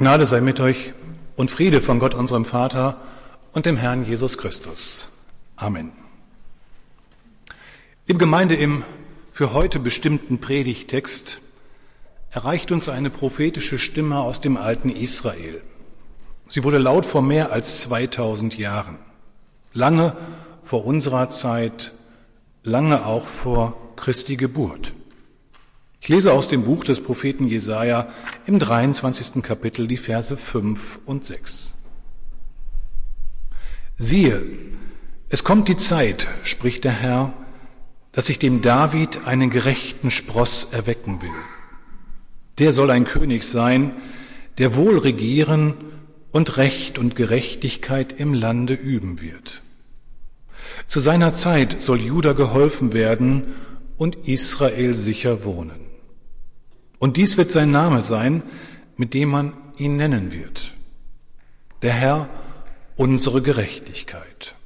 Gnade sei mit euch und Friede von Gott, unserem Vater und dem Herrn Jesus Christus. Amen. Liebe Gemeinde, im für heute bestimmten Predigttext erreicht uns eine prophetische Stimme aus dem alten Israel. Sie wurde laut vor mehr als 2000 Jahren. Lange vor unserer Zeit, lange auch vor Christi Geburt. Ich lese aus dem Buch des Propheten Jesaja im 23. Kapitel die Verse 5 und 6. Siehe, es kommt die Zeit, spricht der Herr, dass ich dem David einen gerechten Spross erwecken will. Der soll ein König sein, der wohl regieren und Recht und Gerechtigkeit im Lande üben wird. Zu seiner Zeit soll Juda geholfen werden und Israel sicher wohnen. Und dies wird sein Name sein, mit dem man ihn nennen wird. Der Herr, unsere Gerechtigkeit.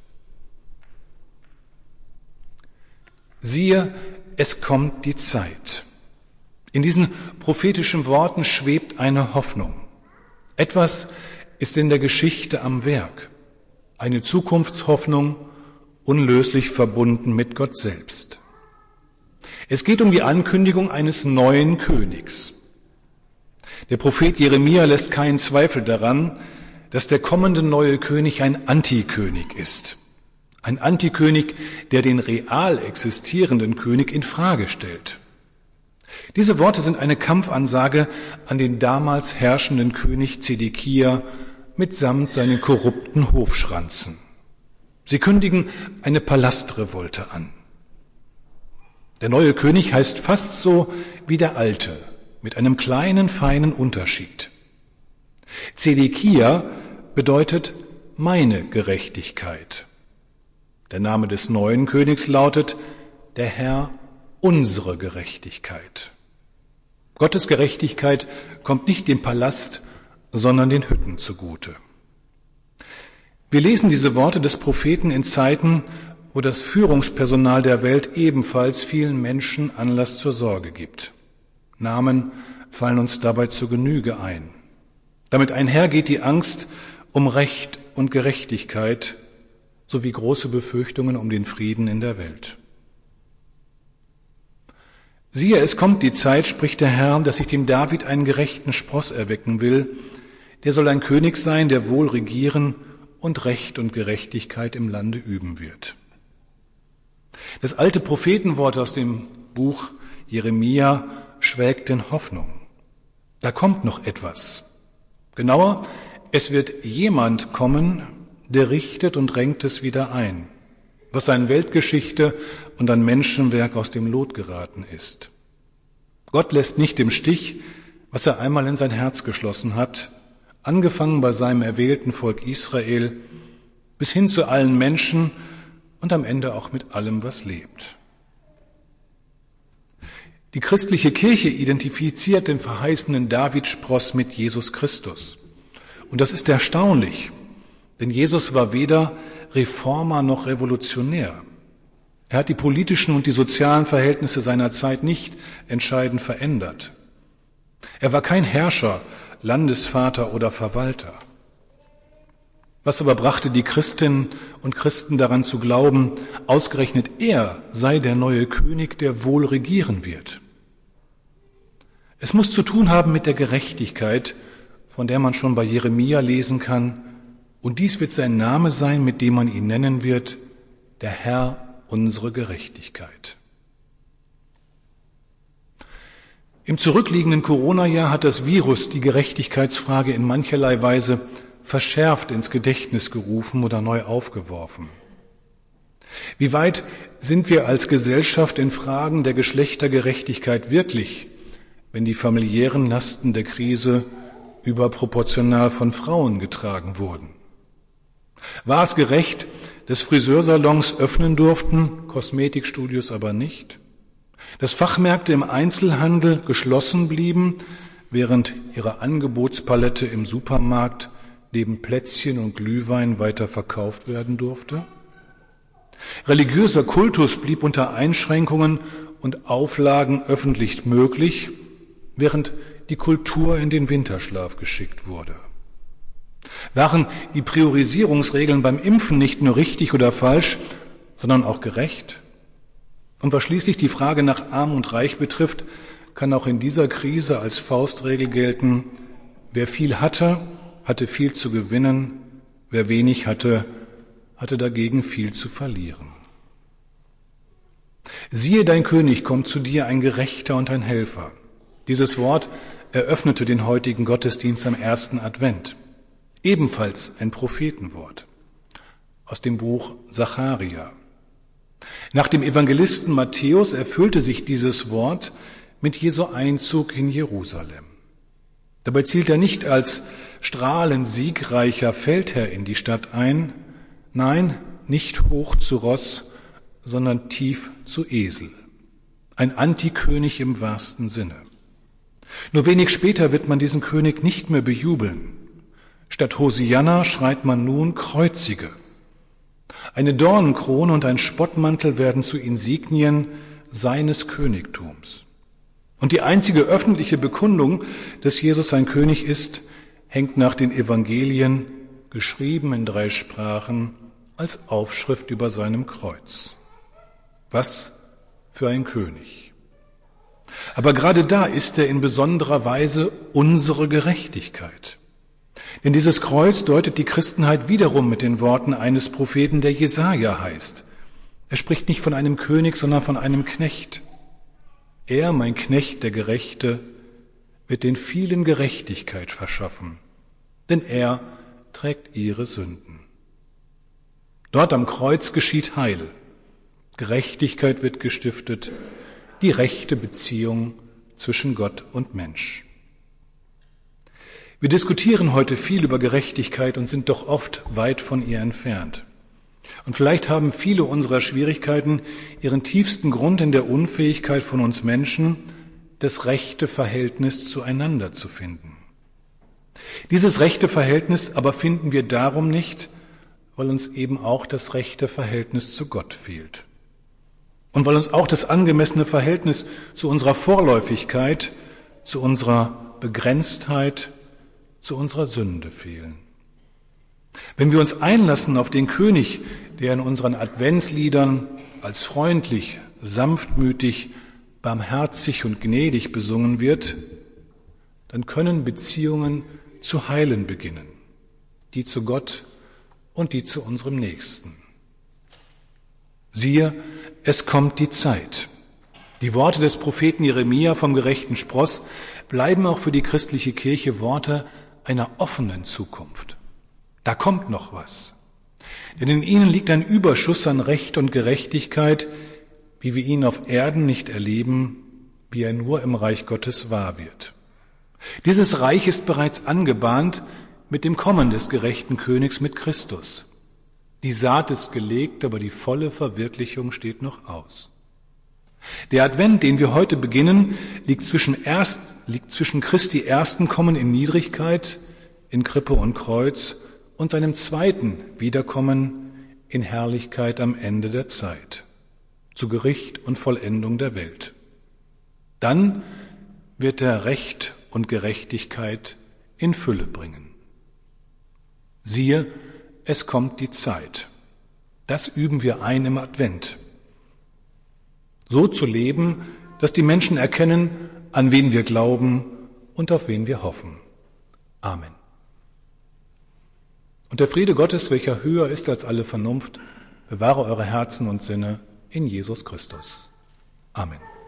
Siehe, es kommt die Zeit. In diesen prophetischen Worten schwebt eine Hoffnung. Etwas ist in der Geschichte am Werk. Eine Zukunftshoffnung, unlöslich verbunden mit Gott selbst. Es geht um die Ankündigung eines neuen Königs. Der Prophet Jeremia lässt keinen Zweifel daran, dass der kommende neue König ein Antikönig ist. Ein Antikönig, der den real existierenden König in Frage stellt. Diese Worte sind eine Kampfansage an den damals herrschenden König Zedekia mitsamt seinen korrupten Hofschranzen. Sie kündigen eine Palastrevolte an. Der neue König heißt fast so wie der alte, mit einem kleinen, feinen Unterschied. Zedekia bedeutet meine Gerechtigkeit. Der Name des neuen Königs lautet der Herr, unsere Gerechtigkeit. Gottes Gerechtigkeit kommt nicht dem Palast, sondern den Hütten zugute. Wir lesen diese Worte des Propheten in Zeiten, wo das Führungspersonal der Welt ebenfalls vielen Menschen Anlass zur Sorge gibt. Namen fallen uns dabei zur Genüge ein. Damit einhergeht die Angst um Recht und Gerechtigkeit sowie große Befürchtungen um den Frieden in der Welt. Siehe, es kommt die Zeit, spricht der Herr, dass ich dem David einen gerechten Spross erwecken will. Der soll ein König sein, der wohl regieren und Recht und Gerechtigkeit im Lande üben wird. Das alte Prophetenwort aus dem Buch Jeremia schwelgt in Hoffnung. Da kommt noch etwas. Genauer, es wird jemand kommen, der richtet und renkt es wieder ein, was an Weltgeschichte und an Menschenwerk aus dem Lot geraten ist. Gott lässt nicht im Stich, was er einmal in sein Herz geschlossen hat, angefangen bei seinem erwählten Volk Israel, bis hin zu allen Menschen und am Ende auch mit allem, was lebt. Die christliche Kirche identifiziert den verheißenen Davidspross mit Jesus Christus. Und das ist erstaunlich, denn Jesus war weder Reformer noch Revolutionär. Er hat die politischen und die sozialen Verhältnisse seiner Zeit nicht entscheidend verändert. Er war kein Herrscher, Landesvater oder Verwalter. Was aber brachte die Christinnen und Christen daran zu glauben, ausgerechnet er sei der neue König, der wohl regieren wird? Es muss zu tun haben mit der Gerechtigkeit, von der man schon bei Jeremia lesen kann, und dies wird sein Name sein, mit dem man ihn nennen wird, der Herr, unsere Gerechtigkeit. Im zurückliegenden Corona-Jahr hat das Virus die Gerechtigkeitsfrage in mancherlei Weise verschärft ins Gedächtnis gerufen oder neu aufgeworfen. Wie weit sind wir als Gesellschaft in Fragen der Geschlechtergerechtigkeit wirklich, wenn die familiären Lasten der Krise überproportional von Frauen getragen wurden? War es gerecht, dass Friseursalons öffnen durften, Kosmetikstudios aber nicht? Dass Fachmärkte im Einzelhandel geschlossen blieben, während ihre Angebotspalette im Supermarkt neben Plätzchen und Glühwein weiter verkauft werden durfte? Religiöser Kultus blieb unter Einschränkungen und Auflagen öffentlich möglich, während die Kultur in den Winterschlaf geschickt wurde? Waren die Priorisierungsregeln beim Impfen nicht nur richtig oder falsch, sondern auch gerecht? Und was schließlich die Frage nach Arm und Reich betrifft, kann auch in dieser Krise als Faustregel gelten: Wer viel hatte, hatte viel zu gewinnen, wer wenig hatte, hatte dagegen viel zu verlieren. Siehe, dein König kommt zu dir, ein Gerechter und ein Helfer. Dieses Wort eröffnete den heutigen Gottesdienst am ersten Advent. Ebenfalls ein Prophetenwort aus dem Buch Sacharja. Nach dem Evangelisten Matthäus erfüllte sich dieses Wort mit Jesu Einzug in Jerusalem. Dabei zielt er nicht als strahlend siegreicher Feldherr in die Stadt ein, nein, nicht hoch zu Ross, sondern tief zu Esel. Ein Antikönig im wahrsten Sinne. Nur wenig später wird man diesen König nicht mehr bejubeln. Statt Hosianna schreit man nun: Kreuzige. Eine Dornenkrone und ein Spottmantel werden zu Insignien seines Königtums. Und die einzige öffentliche Bekundung, dass Jesus ein König ist, hängt nach den Evangelien, geschrieben in 3 Sprachen, als Aufschrift über seinem Kreuz. Was für ein König! Aber gerade da ist er in besonderer Weise unsere Gerechtigkeit. Denn dieses Kreuz deutet die Christenheit wiederum mit den Worten eines Propheten, der Jesaja heißt. Er spricht nicht von einem König, sondern von einem Knecht. Er, mein Knecht, der Gerechte, wird den vielen Gerechtigkeit verschaffen, denn er trägt ihre Sünden. Dort am Kreuz geschieht Heil. Gerechtigkeit wird gestiftet, die rechte Beziehung zwischen Gott und Mensch. Wir diskutieren heute viel über Gerechtigkeit und sind doch oft weit von ihr entfernt. Und vielleicht haben viele unserer Schwierigkeiten ihren tiefsten Grund in der Unfähigkeit von uns Menschen, das rechte Verhältnis zueinander zu finden. Dieses rechte Verhältnis aber finden wir darum nicht, weil uns eben auch das rechte Verhältnis zu Gott fehlt. Und weil uns auch das angemessene Verhältnis zu unserer Vorläufigkeit, zu unserer Begrenztheit, zu unserer Sünde fehlen. Wenn wir uns einlassen auf den König, der in unseren Adventsliedern als freundlich, sanftmütig, barmherzig und gnädig besungen wird, dann können Beziehungen zu heilen beginnen, die zu Gott und die zu unserem Nächsten. Siehe, es kommt die Zeit. Die Worte des Propheten Jeremia vom gerechten Spross bleiben auch für die christliche Kirche Worte einer offenen Zukunft. Da kommt noch was. Denn in ihnen liegt ein Überschuss an Recht und Gerechtigkeit, wie wir ihn auf Erden nicht erleben, wie er nur im Reich Gottes wahr wird. Dieses Reich ist bereits angebahnt mit dem Kommen des gerechten Königs mit Christus. Die Saat ist gelegt, aber die volle Verwirklichung steht noch aus. Der Advent, den wir heute beginnen, liegt zwischen Christi ersten Kommen in Niedrigkeit, in Krippe und Kreuz, und seinem zweiten Wiederkommen in Herrlichkeit am Ende der Zeit, zu Gericht und Vollendung der Welt. Dann wird er Recht und Gerechtigkeit in Fülle bringen. Siehe, es kommt die Zeit. Das üben wir ein im Advent. So zu leben, dass die Menschen erkennen, an wen wir glauben und auf wen wir hoffen. Amen. Und der Friede Gottes, welcher höher ist als alle Vernunft, bewahre eure Herzen und Sinne in Jesus Christus. Amen.